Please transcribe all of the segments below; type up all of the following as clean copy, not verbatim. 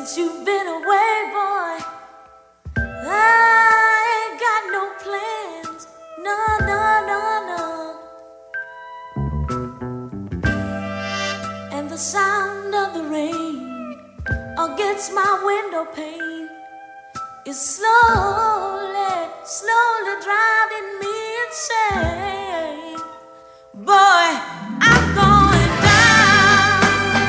Since you've been away, boy, I ain't got no plans. No, no, no, no. And the sound of the rain against my window pane is slowly, slowly driving me insane. Boy, I'm going down.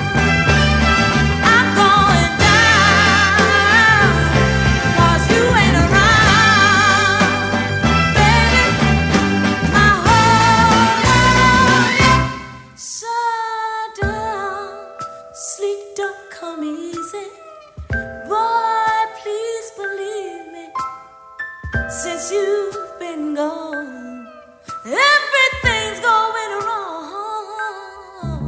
I'm going down. 'Cause you ain't around, baby. My whole life. Sudden sleep don't come easy. Boy, please believe me. Since you've been gone, everything's going wrong.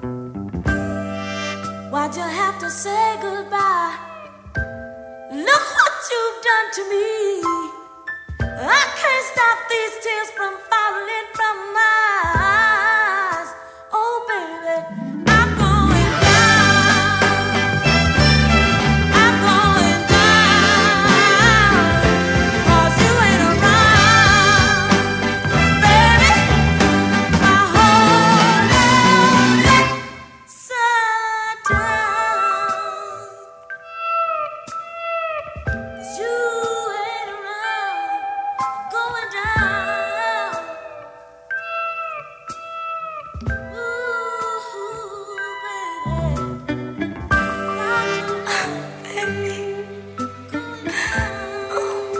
Why'd you have to say goodbye? Look what you've done to me. I can't stop these tears from falling from my eyes. Oh, baby, I'm going down. I'm going down. 'Cause you ain't around, baby. My whole life upside down. 'Cause you ain't around, going down. Ooh, baby. Baby. Going down.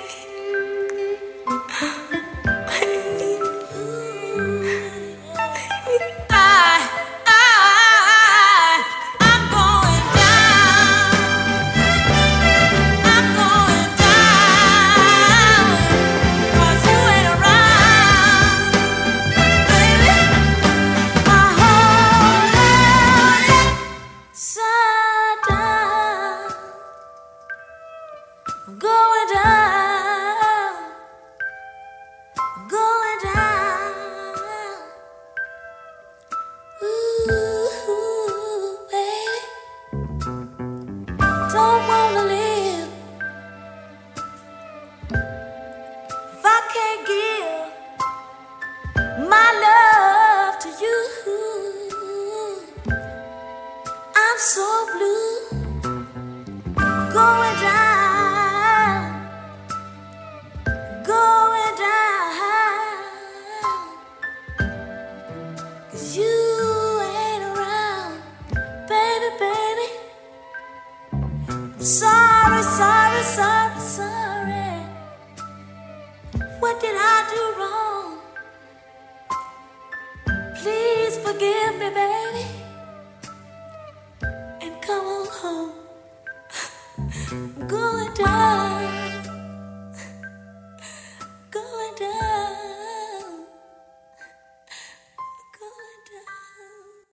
I'm going down. I'm going down. 'Cause you ain't around, baby. My whole life upside down. I'm going down. I'm going down. Ooh, baby. Don't wanna live if I can't give my love to you. I'm so blue. Going down. Going down. 'Cause you ain't around, baby, baby. Sorry, sorry, sorry, sorry. What did I do wrong? Please forgive me, baby, and come on home.